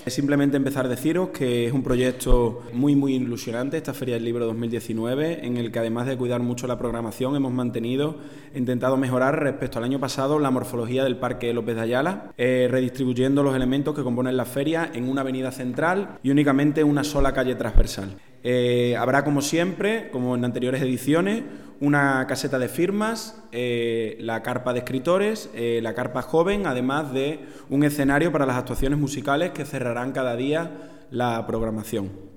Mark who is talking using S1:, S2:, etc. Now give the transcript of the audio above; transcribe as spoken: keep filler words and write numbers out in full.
S1: Simplemente empezar a deciros que es un proyecto muy muy ilusionante, esta Feria del Libro dos mil diecinueve, en el que además de cuidar mucho la programación hemos mantenido, intentado mejorar respecto al año pasado la morfología del Parque López de Ayala, eh, redistribuyendo los elementos que componen la feria en una avenida central y únicamente una sola calle transversal. Eh, habrá, como siempre, como en anteriores ediciones, una caseta de firmas, eh, la carpa de escritores, eh, la carpa joven, además de un escenario para las actuaciones musicales que cerrarán cada día la programación.